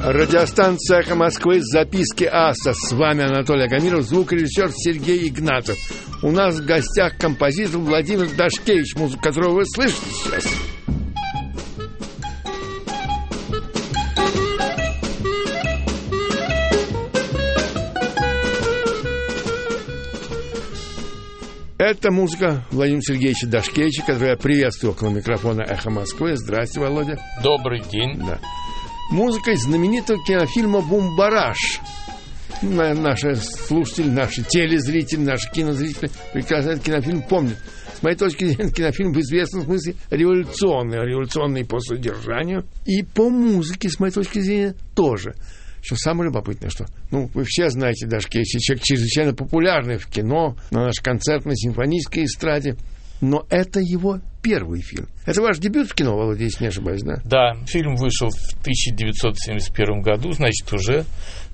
Радиостанция «Эхо Москвы», записки аса. С вами Анатолий Агамиров, звукорежиссер Сергей Игнатов. У нас в гостях композитор Владимир Дашкевич, музыку которого вы слышите сейчас. Это музыка Владимира Сергеевича Дашкевича, которую я приветствую около микрофона «Эхо Москвы». Здравствуйте, Володя. Добрый день. Да. Музыка из знаменитого кинофильма «Бумбараш». Наши слушатели, наши телезрители, наши кинозрители прекрасно этот кинофильм помнят. С моей точки зрения, кинофильм в известном смысле революционный по содержанию и по музыке, с моей точки зрения, тоже. Что самое любопытное, что, вы все знаете, Дашкевич, человек чрезвычайно популярный в кино, на нашей концертной симфонической эстраде, но это его первый фильм. Это ваш дебют в кино, Володя, если не ошибаюсь, да? Да, фильм вышел в 1971 году, значит, уже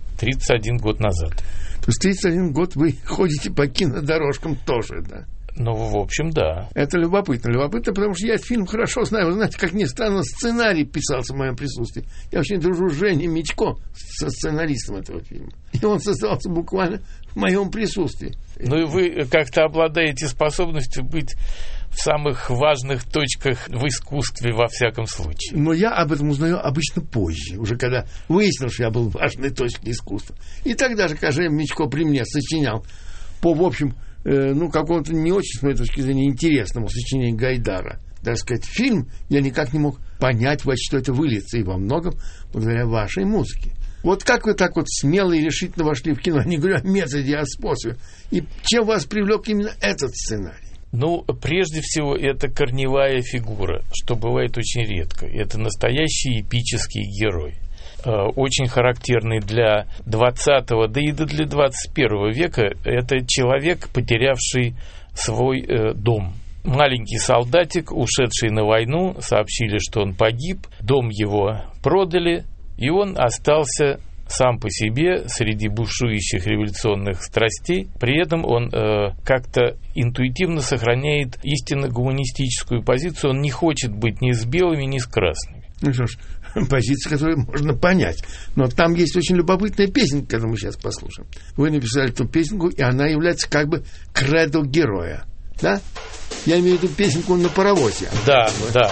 31 год назад. То есть 31 год вы ходите по кинодорожкам тоже, да? В общем, да. Это любопытно. Любопытно, потому что я этот фильм хорошо знаю. Вы знаете, как ни странно, сценарий писался в моем присутствии. Я очень дружу с Женей Митько, со сценаристом этого фильма. И он создался буквально в моем присутствии. И вы как-то обладаете способностью быть в самых важных точках в искусстве, во всяком случае. Но я об этом узнаю обычно позже, уже когда выяснил, что я был в важной точке искусства. И тогда же, когда Женя Митько при мне сочинял по, в общем, какому-то не очень, с моей точки зрения, интересному сочинению Гайдара. Даже сказать, фильм, я никак не мог понять, во что это выльется, и во многом благодаря вашей музыке. Вот как вы так вот смело и решительно вошли в кино? Не говорю о методе, а о способе. И чем вас привлек именно этот сценарий? Прежде всего, это корневая фигура, что бывает очень редко. Это настоящий эпический герой. Очень характерный для 20-го, да и для 21 века. Это человек, потерявший свой дом. Маленький солдатик, ушедший на войну, сообщили, что он погиб, дом его продали, и он остался сам по себе среди бушующих революционных страстей. При этом он как-то интуитивно сохраняет истинно гуманистическую позицию. Он не хочет быть ни с белыми, ни с красными. Что ж, позиция, которую можно понять. Но там есть очень любопытная песенка, которую мы сейчас послушаем. Вы написали эту песенку, и она является как бы кредо героя. Да? Я имею в виду песенку на паровозе. Да, да.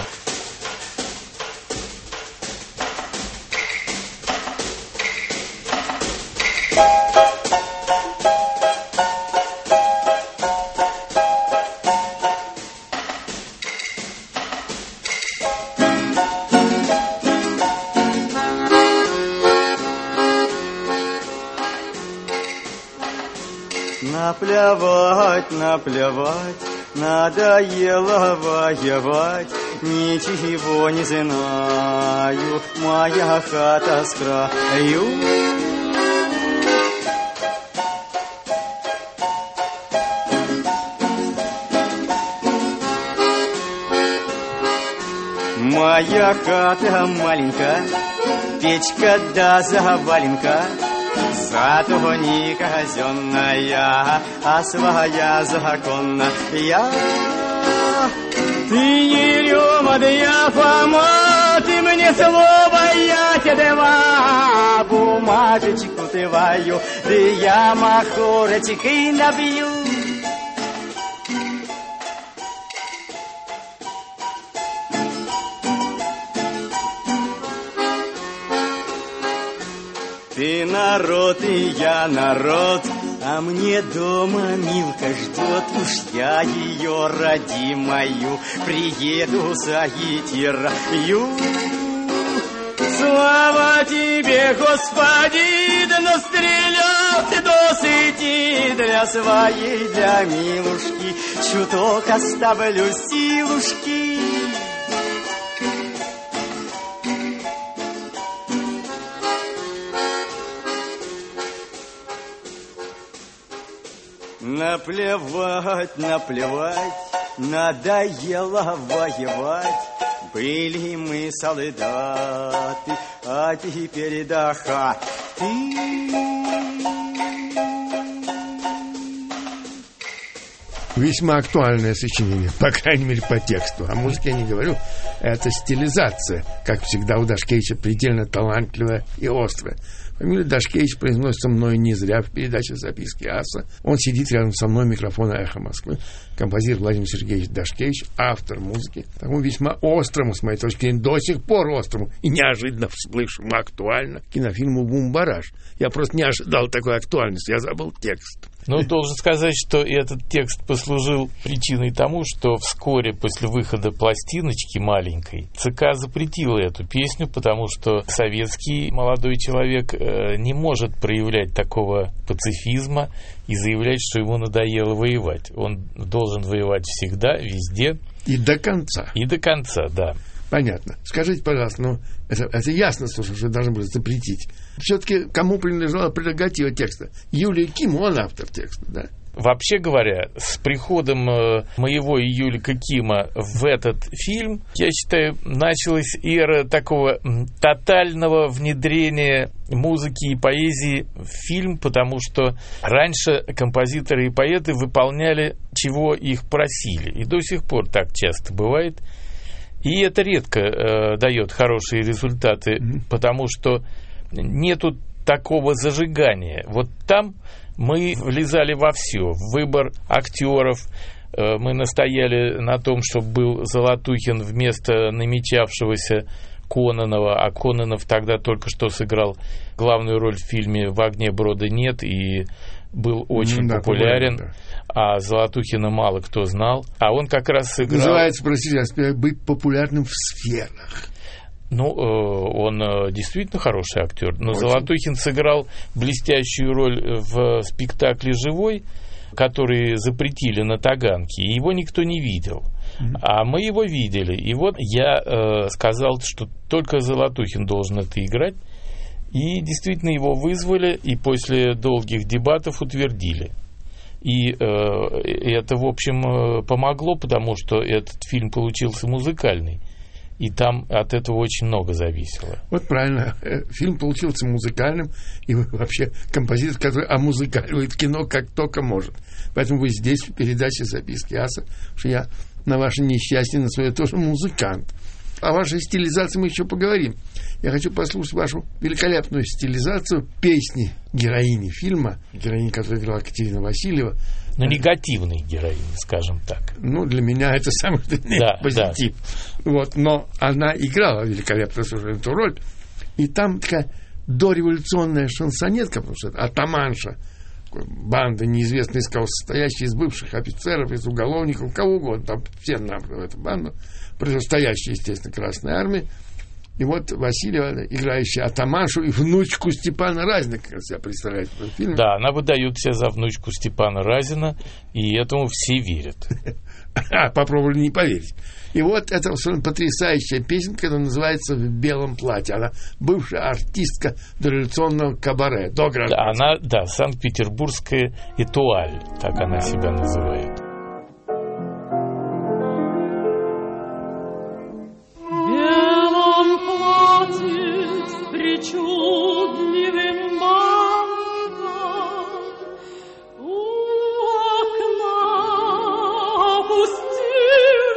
Наплевать, надоело воевать, ничего не знаю, моя хата с краю. Моя хата маленькая, печка да заваленка, зато не казенная, а своя законная. Ты не рема, да я Фома, ты мне слово, я тебе дала, бумажечку твою, да я махорочкой набью. Ты народ, и я народ, а мне дома Милка ждет. Уж я ее родимую приеду заитираю. Слава тебе, Господи, да настрелял ты досыти для своей, для милушки, чуток оставлю силушки. Наплевать, надоело воевать. Были мы солдаты, а теперь до хаты. весьма актуальное сочинение, по крайней мере, по тексту. О музыке я не говорю. Это стилизация, как всегда у Дашкевича, предельно талантливая и острая. Фамилия Дашкевич произносится мной не зря в передаче «Записки аса». Он сидит рядом со мной, микрофона «Эхо Москвы». Композитор Владимир Сергеевич Дашкевич, автор музыки, такому весьма острому, с моей точки зрения, до сих пор острому и неожиданно всплывшему актуально кинофильму «Бумбараш». Я просто не ожидал такой актуальности, я забыл текст. Ну, должен сказать, что этот текст послужил причиной тому, что вскоре после выхода пластиночки маленькой ЦК запретила эту песню, потому что советский молодой человек не может проявлять такого пацифизма и заявлять, что ему надоело воевать. Он должен воевать всегда, везде. И до конца. И до конца, да. Понятно. Скажите, пожалуйста, ну, это ясно, что должны были запретить. Все-таки кому принадлежала прерогатива текста? Юлии Киму, он автор текста, да? Вообще говоря, с приходом моего и Юлика Кима в этот фильм, я считаю, началась эра такого тотального внедрения музыки и поэзии в фильм, потому что раньше композиторы и поэты выполняли, чего их просили. И до сих пор так часто бывает. И это редко дает хорошие результаты, потому что нету такого зажигания. Вот там мы влезали во все. В выбор актеров. Мы настояли на том, чтобы был Золотухин вместо намечавшегося Кононова. А Кононов тогда только что сыграл главную роль в фильме «В огне брода нет» и был очень популярен. Да. А Золотухина мало кто знал. А он как раз сыграл... Называется, простите, быть популярным в сферах. Ну, он действительно хороший актер. Но очень. Золотухин сыграл блестящую роль в спектакле «Живой», который запретили на Таганке, и его никто не видел. А мы его видели. И вот я сказал, что только Золотухин должен это играть. И действительно его вызвали, и после долгих дебатов утвердили. И это, в общем, помогло, потому что этот фильм получился музыкальный. И там от этого очень много зависело. Вот правильно. Фильм получился музыкальным, и вообще композитор, который омузыкаливает кино как только может. Поэтому вы здесь, в передаче «Записки аса», что я на ваше несчастье, на свое тоже музыкант. О вашей стилизации мы еще поговорим. Я хочу послушать вашу великолепную стилизацию песни героини фильма, героини, которую играла Катерина Васильева. Ну, негативной героини, скажем так. Ну, для меня это самый позитив. Да. Вот, но она играла великолепно эту роль. И там такая дореволюционная шансонетка, потому что это атаманша, банда неизвестно из кого состоящая, из бывших офицеров, из уголовников, кого угодно, там все набраны в эту банду, противостоящая, естественно, Красной Армии. И вот Васильева, играющая атаманшу и внучку Степана Разина, как себя представляет в этом фильме. Да, она выдает себя за внучку Степана Разина, и этому все верят. Попробовали не поверить. И вот это потрясающая песенка, которая называется «В белом платье». Она бывшая артистка дореволюционного кабаре, до гражданского. Она, да, санкт-петербургская этуаль, так она себя называет. Причудливым бантом у окна опустил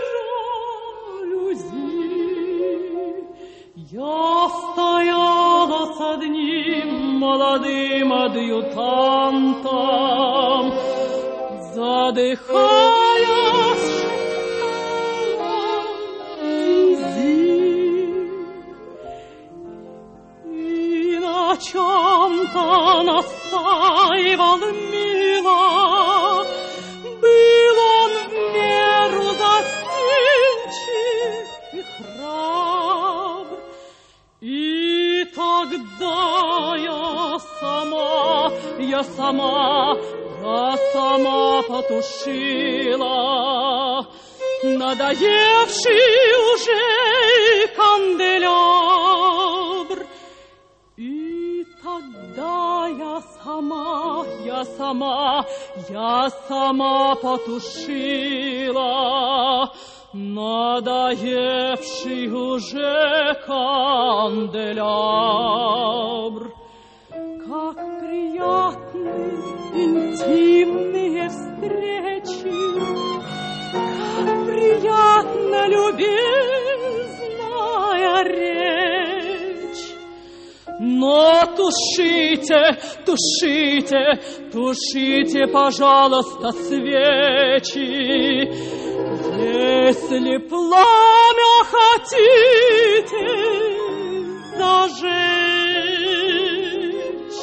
жалюзи. Я стояла с одним молодым адъютантом, задыхаясь. Чем-то настаивал мило, был он в меру застенчив и храбр. И тогда я сама потушила надоевший уже канделябр. И тогда я сама потушила надоевший уже канделябр. Как приятны интимные встречи как приятно любезная речь. Но тушите, тушите, тушите, пожалуйста, свечи, если пламя хотите зажечь.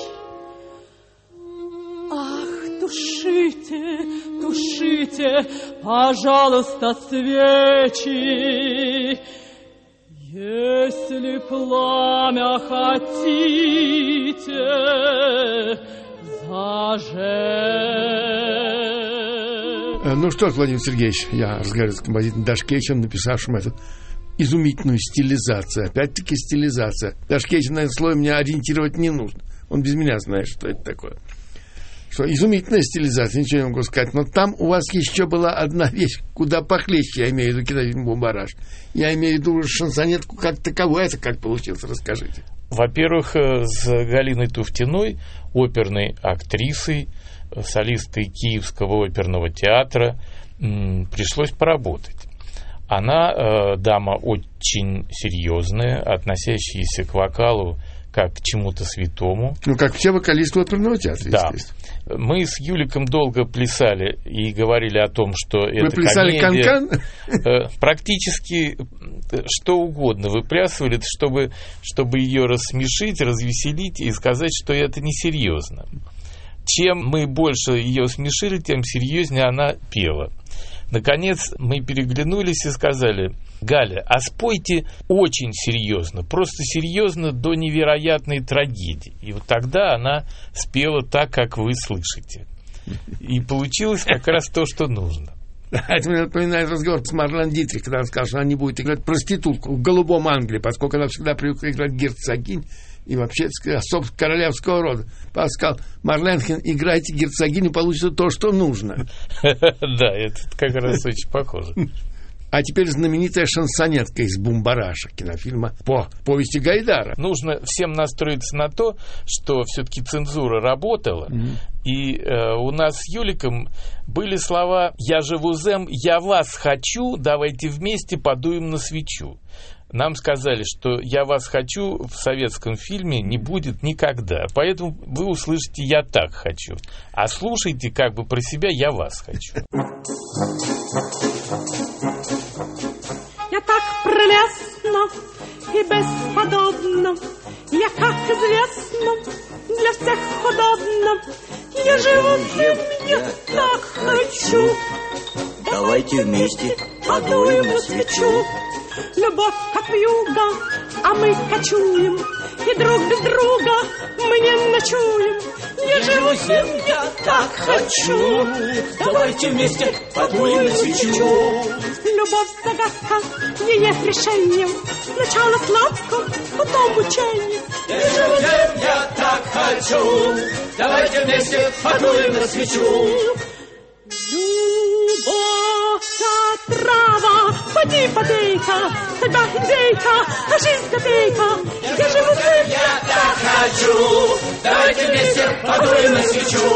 Ах, тушите, тушите, пожалуйста, свечи, если пламя хотите зажечь. Ну что ж, Владимир Сергеевич, я разговариваю с композитором Дашкевичем, написавшим эту изумительную стилизацию. Опять-таки стилизация. Дашкевич на это слово меня ориентировать не нужно. Он без меня знает, что это такое. Что изумительная стилизация, ничего не могу сказать. Но там у вас еще была одна вещь, куда похлеще, я имею в виду кинофильм «Бумбараш». Я имею в виду шансонетку как таковую. Это как получилось? Расскажите. Во-первых, с Галиной Туфтиной, оперной актрисой, солисткой Киевского оперного театра, пришлось поработать. Она дама очень серьезная, относящаяся к вокалу как к чему-то святому. Ну, как все вокалисты оперного театра, да. естественно. Мы с Юликом долго плясали и говорили о том, что Вы это плясали комедия. канкан? Практически что угодно выплясывали, чтобы ее рассмешить, развеселить и сказать, что это несерьезно. Чем мы больше ее смешили, тем серьезнее она пела. Наконец мы переглянулись и сказали: Галя, а спойте очень серьезно, просто серьезно до невероятной трагедии. И вот тогда она спела так, как вы слышите. И получилось как раз то, что нужно. Это мне напоминает разговор с Марлен Дитрих, когда она сказала, что она не будет играть проститутку в «Голубом Англии», поскольку она всегда привыкла играть герцогинь и вообще, так сказать, особ королевского рода. Папа сказал: Марленхен, играйте герцогиню, получится то, что нужно. Да, это как раз очень похоже. А теперь знаменитая шансонетка из «Бумбараша», кинофильма по повести Гайдара. Нужно всем настроиться на то, что все-таки цензура работала, и у нас с Юликом были слова «Я живу зем, я вас хочу, давайте вместе подуем на свечу». Нам сказали, что «Я вас хочу» в советском фильме не будет никогда, поэтому вы услышите «Я так хочу», а слушайте как бы про себя «Я вас хочу». Я так прелестна и бесподобна, я, как известно, для всех удобна. Я живу зем, я так хочу. Давайте вместе подуем на свечу. Любовь как вьюга, а мы кочуем, и друг без друга мы не ночуем. Я живу зем, я так хочу. Давайте вместе подуем на свечу. Любовь загадка, ее решением, сначала сладко, потом мучение. Я живу зем, я так хочу. Давайте вместе подуем на свечу. Любовь-то трава, поди, подейка, судьба индейка, а жизнь копейка. Я живу зем, Я так хочу. Давайте вместе подуем на свечу.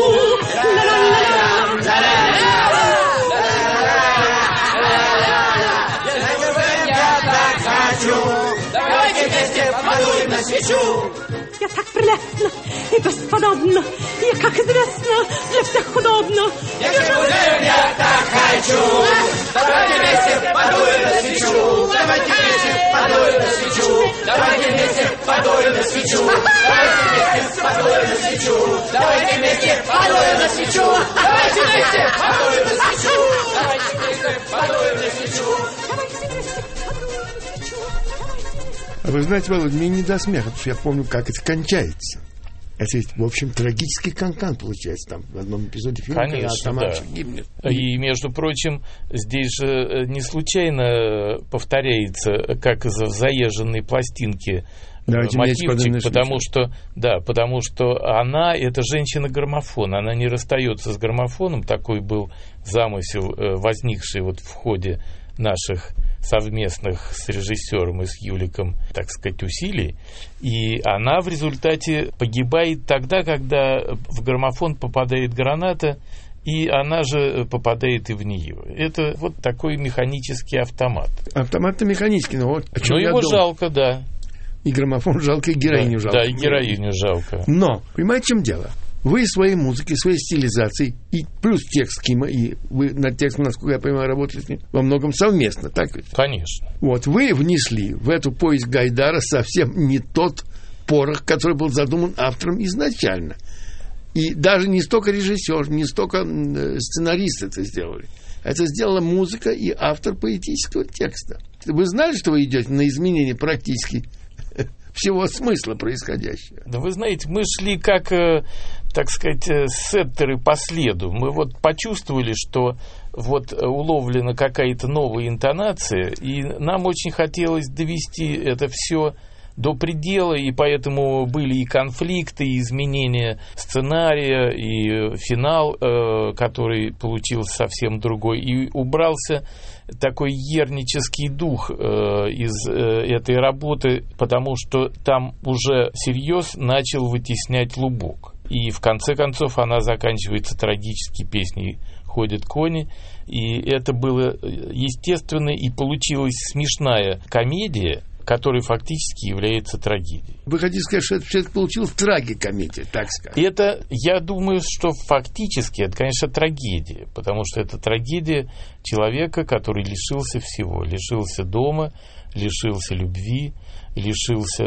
Давайте вместе подуем на свечу. Я так прелестна и бесподобна, я, как известно, для всех удобно. Я живу зем, я так хочу. Давайте вместе подуем на свечу. Давайте вместе подуем на свечу. Давайте вместе подуем на свечу. Давайте вместе подуем на свечу. Давайте вместе подуем на свечу. Давайте вместе подуем на свечу. Давайте вместе подуем на свечу. Вы знаете, Володя, мне не до смеха, потому что я помню, как это кончается. Это ведь, в общем, трагический канкан получается там в одном эпизоде фильма, конечно, когда да. гибнет. И, между прочим, здесь же не случайно повторяется, как из заезженной пластинки, мотивчик, потому что она, это женщина-граммофон, она не расстается с граммофоном, такой был замысел, возникший вот в ходе наших совместных с режиссером и с Юликом, так сказать, усилий, и она в результате погибает тогда, когда в граммофон попадает граната и она же попадает и в нее. Это вот такой механический автомат. Автомат-то механический, но вот... Но его жалко, да. И граммофон жалко, и героиню жалко. Да, и героиню жалко. Но, понимаете, в чем дело? Вы своей музыкой, своей стилизацией, и плюс текст Кима, и вы над текстом, насколько я понимаю, работали с ним во многом совместно, так ведь? Конечно. Вот, вы внесли в эту повесть Гайдара совсем не тот порох, который был задуман автором изначально. И даже не столько режиссер, не столько сценарист это сделали. Это сделала музыка и автор поэтического текста. Вы знали, что вы идете на изменение практически всего смысла происходящего? Да вы знаете, мы шли как, так сказать, сеттеры по следу. Мы вот почувствовали, что вот уловлена какая-то новая интонация, и нам очень хотелось довести это все до предела, и поэтому были и конфликты, и изменения сценария, и финал, который получился совсем другой, и убрался такой ернический дух из этой работы, потому что там уже всерьез начал вытеснять лубок. И в конце концов она заканчивается трагически песней «Ходят кони», и это было естественно, и получилась смешная комедия, который фактически является трагедией. Вы хотите сказать, что это все-таки получилось трагикомедия, так сказать? Это, я думаю, что фактически это, конечно, трагедия, потому что это трагедия человека, который лишился всего. Лишился дома, лишился любви, лишился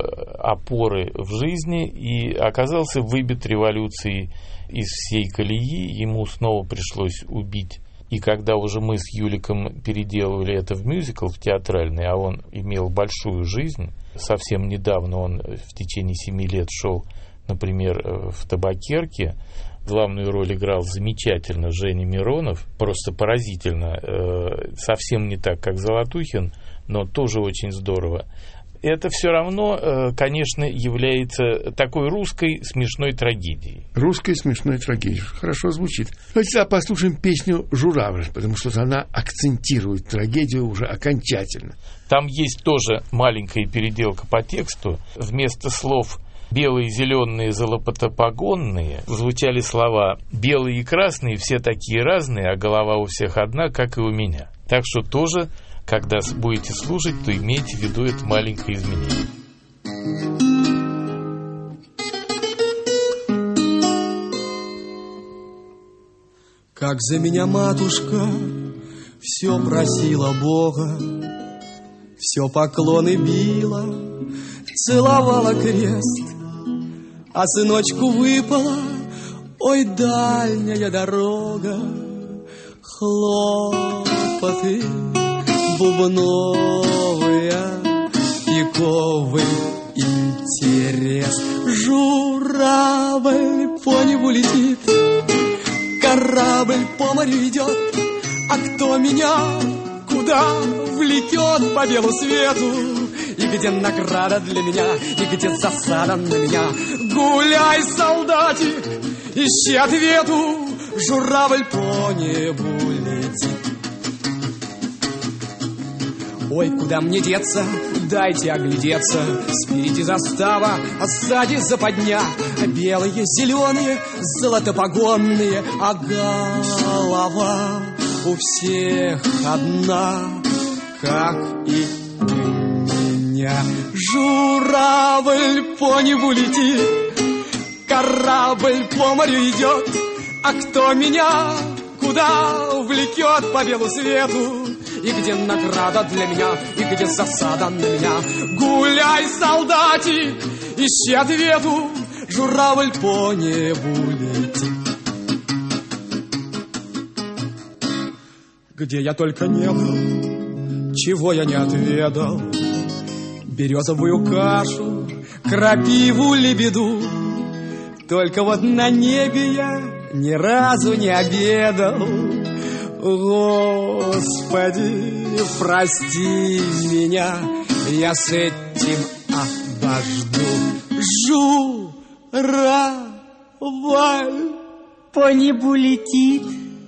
опоры в жизни и оказался выбит революцией из всей колеи. Ему снова пришлось убить. И когда уже мы с Юликом переделывали это в мюзикл, в театральный, а он имел большую жизнь, совсем недавно он в течение 7 лет шел, например, в «Табакерке», главную роль играл замечательно Женя Миронов, просто поразительно, совсем не так, как Золотухин, но тоже очень здорово. Это все равно, конечно, является такой русской смешной трагедией. Русской смешной трагедией. Хорошо звучит. Давайте послушаем песню «Журавль», потому что она акцентирует трагедию уже окончательно. Там есть тоже маленькая переделка по тексту. Вместо слов «белые, зеленые, золотопогонные» звучали слова «белые и красные, все такие разные, а голова у всех одна, как и у меня». Так что тоже, когда будете слушать, то имейте в виду это маленькое изменение. Как за меня матушка все просила Бога, все поклоны била, целовала крест, а сыночку выпала, ой, дальняя дорога, хлопоты бубновые, пиковый интерес. Журавль по небу летит, корабль по морю идет, а кто меня куда влетет по белу свету? И где награда для меня, и где засада на меня? Гуляй, солдатик, ищи ответу, журавль по небу летит. Ой, куда мне деться, дайте оглядеться. Спереди застава, а сзади западня. Белые, зеленые, золотопогонные, а голова у всех одна, как и у меня. Журавль по небу летит, корабль по морю идет, а кто меня куда влекет по белу свету? И где награда для меня, и где засада на меня? Гуляй, солдатик, ищи ответу, журавль по небу летит. Где я только не был, чего я не отведал, березовую кашу, крапиву, лебеду. Только вот на небе я ни разу не обедал. Господи, прости меня, я с этим обожду. Журавль по небу летит,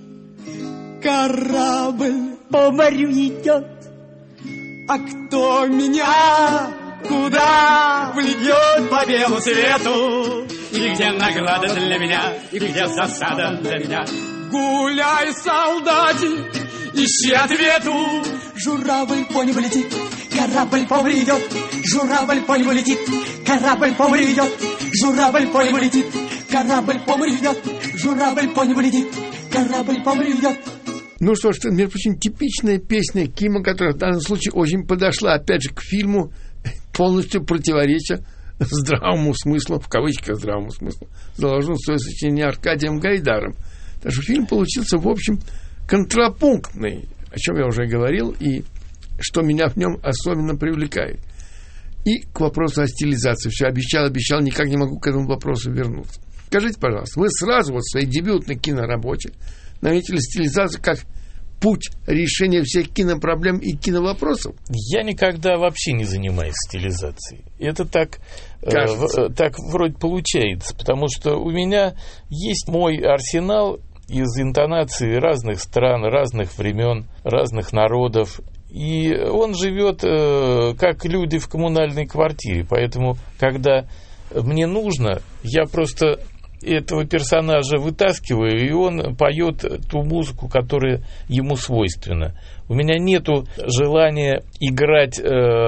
корабль по морю идет, а кто меня куда влетет по белу свету? И где награда для меня, и где засада для меня? Гуляй, солдатик, ищи ответу. Журавль по небу летит, корабль по морю идет. Журавль по небу летит, корабль по морю идет. Журавль по небу летит, корабль по морю идет. Журавль по небу летит, корабль по морю идет. Ну что ж, между прочим, типичная песня Кима, которая в данном случае очень подошла, опять же, к фильму, полностью противореча здравому смыслу, в кавычках здравому смыслу, заложен в свое сочинение Аркадием Гайдаром. Так что фильм получился, в общем, контрапунктный, о чем я уже говорил, и что меня в нем особенно привлекает. И к вопросу о стилизации. Все обещал, никак не могу к этому вопросу вернуться. Скажите, пожалуйста, вы сразу вот в своей дебютной киноработе наметили стилизацию как путь решения всех кинопроблем и киновопросов? Я никогда вообще не занимаюсь стилизацией. Это так вроде получается, потому что у меня есть мой арсенал из интонаций разных стран, разных времен, разных народов. И он живет как люди в коммунальной квартире. Поэтому, когда мне нужно, я просто этого персонажа вытаскиваю, и он поет ту музыку, которая ему свойственна. У меня нету желания играть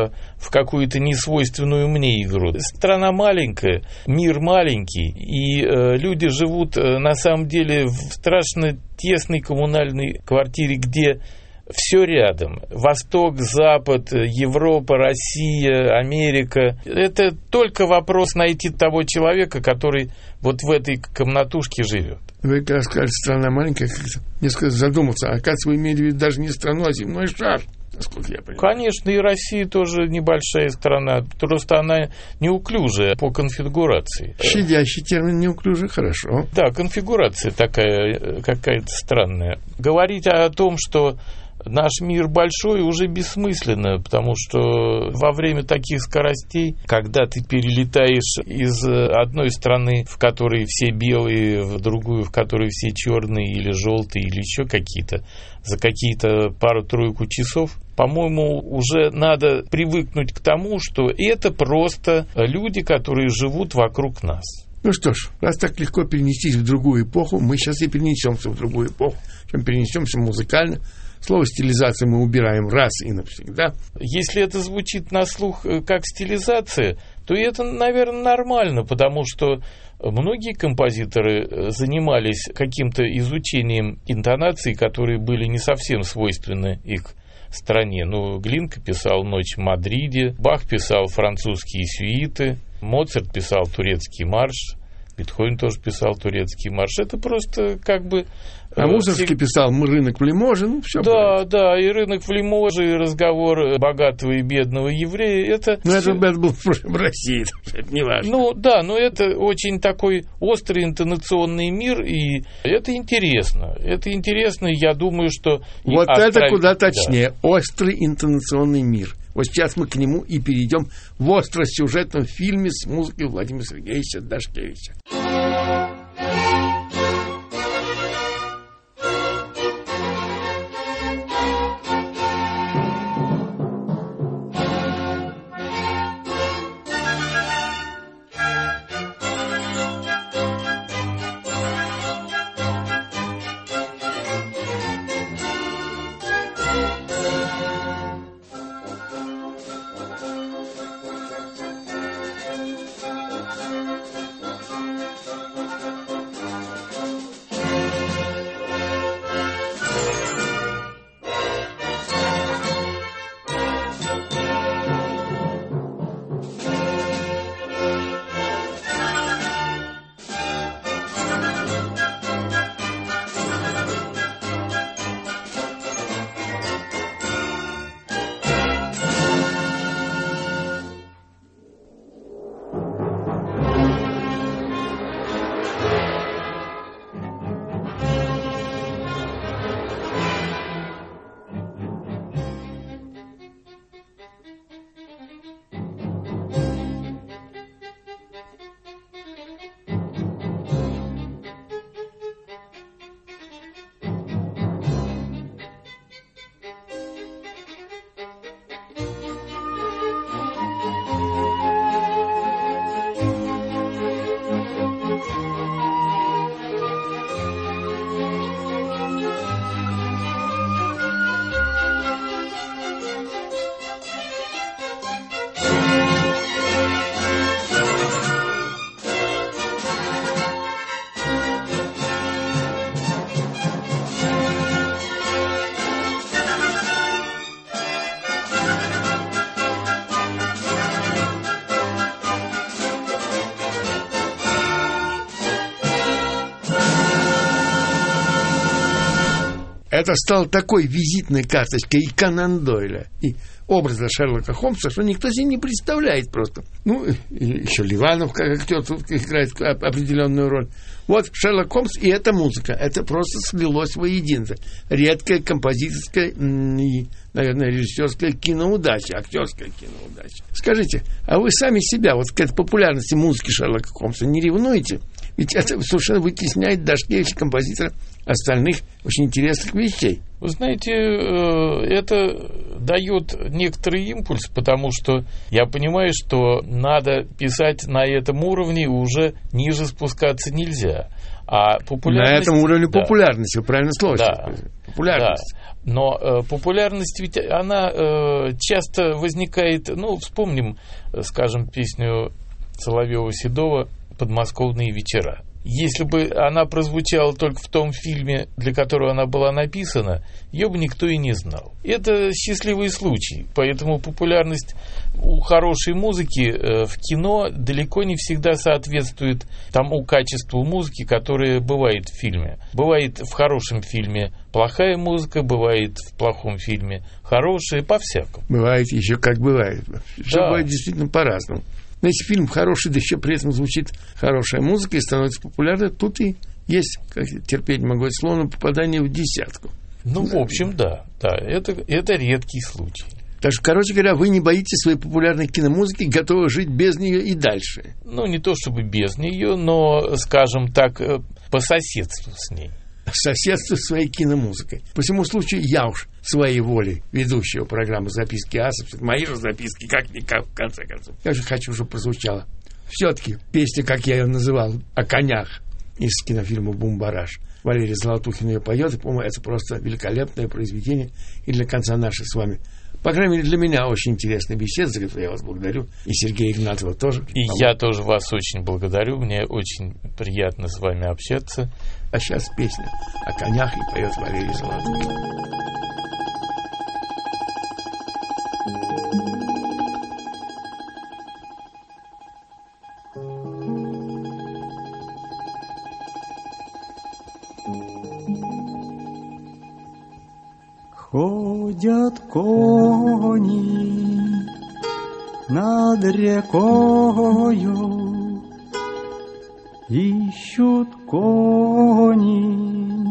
в какую-то несвойственную мне игру. Страна маленькая, мир маленький, и люди живут на самом деле в страшно тесной коммунальной квартире, где все рядом. Восток, Запад, Европа, Россия, Америка. Это только вопрос найти того человека, который вот в этой комнатушке живет. Вы, когда сказали, страна маленькая, как-то несколько задумался. А оказывается, вы имеете в виду даже не страну, а земной шар, насколько я понимаю. Конечно, и Россия тоже небольшая страна. Просто она неуклюжая по конфигурации. Щадящий термин неуклюжий, хорошо. Да, конфигурация такая какая-то странная. Говорить о том, что наш мир большой, уже бессмысленно, потому что во время таких скоростей, когда ты перелетаешь из одной страны, в которой все белые, в другую, в которой все черные или желтые, или еще какие-то, за какие-то пару-тройку часов, по-моему, уже надо привыкнуть к тому, что это просто люди, которые живут вокруг нас. Ну что ж, раз так легко перенестись в другую эпоху, мы сейчас и перенесемся в другую эпоху, чем перенесемся музыкально. Слово «стилизация» мы убираем раз и навсегда. Если это звучит на слух как стилизация, то это, наверное, нормально, потому что многие композиторы занимались каким-то изучением интонаций, которые были не совсем свойственны их стране. Ну, Глинка писал «Ночь в Мадриде», Бах писал французские сюиты, Моцарт писал турецкий марш, Бетховен тоже писал турецкий марш. Это просто как бы... А Мусоргский писал «Рынок в Лиможе», ну, все. Да, да, и «Рынок в Лиможе», и разговор богатого и бедного еврея, это... Ну, это был в России, это не важно. Ну, да, но это очень такой острый интонационный мир, и это интересно. Это интересно, я думаю, что... Вот это куда точнее. Да. Острый интонационный мир. Вот сейчас мы к нему и перейдем в остросюжетном фильме с музыкой Владимира Сергеевича Дашкевича. это стало такой визитной карточкой и Конан Дойля, и образа Шерлока Холмса, что никто себе не представляет просто. Ну, и еще Ливанов, как актер, тут играет определенную роль. Вот Шерлок Холмс, и эта музыка. Это просто слилось воедино. Редкая композиторская и, наверное, режиссерская киноудача, актерская киноудача. Скажите, а вы сами себя вот к этой популярности музыки Шерлока Холмса не ревнуете? Ведь это совершенно вытесняет Дашкевича, композитора, остальных очень интересных вещей. Вы знаете, это дает некоторый импульс, потому что я понимаю, что надо писать на этом уровне, и уже ниже спускаться нельзя. А популярность... На этом уровне популярности, вы правильно слово. Да. Популярность. Да. Но популярность ведь она часто возникает, ну, вспомним, скажем, песню Соловьева-Седова «Подмосковные вечера». Если бы она прозвучала только в том фильме, для которого она была написана, ее бы никто и не знал. Это счастливый случай, поэтому популярность у хорошей музыки в кино далеко не всегда соответствует тому качеству музыки, которое бывает в фильме. Бывает в хорошем фильме плохая музыка, бывает в плохом фильме хорошая, по-всякому. Бывает еще как бывает. Все Да. бывает действительно по-разному. Но если фильм хороший, да еще при этом звучит хорошая музыка и становится популярной, тут и есть, как терпеть не могу это слово, попадание в десятку. Ну, в общем, да. Это редкий случай. Так что, короче говоря, вы не боитесь своей популярной киномузыки, готовы жить без нее и дальше. Ну, не то чтобы без нее, но, скажем так, по соседству с ней. Соседство с своей киномузыкой. По всему случаю я уж своей волей ведущего программы «Записки асов», мои же записки, как-никак, в конце концов. Я же хочу, чтобы прозвучала все-таки песня, как я ее называл, о конях из кинофильма «Бумбараш». Валерий Золотухин ее поет, и, по-моему, это просто великолепное произведение и для конца нашей с вами, по крайней мере, для меня очень интересная беседа, за которую я вас благодарю, и Сергея Игнатова тоже. И я тоже вас очень благодарю, мне очень приятно с вами общаться. А сейчас песня о конях, и поет Валерий Золотухин. Ходят кони над рекою, ищут кони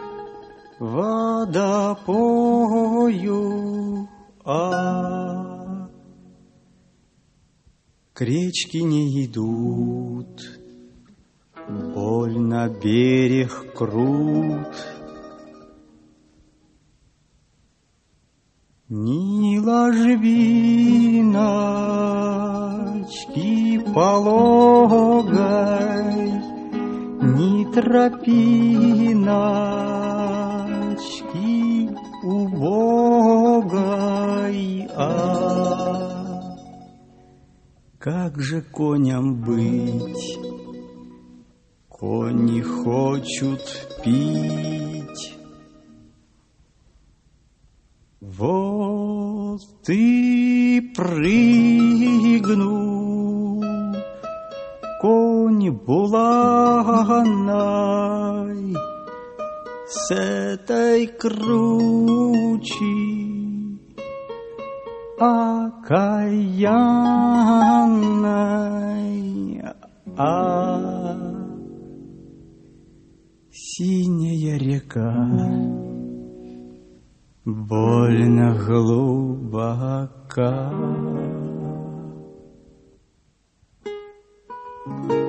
водопою, а к речке не идут, больно берег крут. Ни ложбиночки пологой, ни тропиночки убогой, а как же коням быть? Кони хочут пить. Вот и прыгнул конь буланой с этой кручи окаянной, а синяя река больно глубока.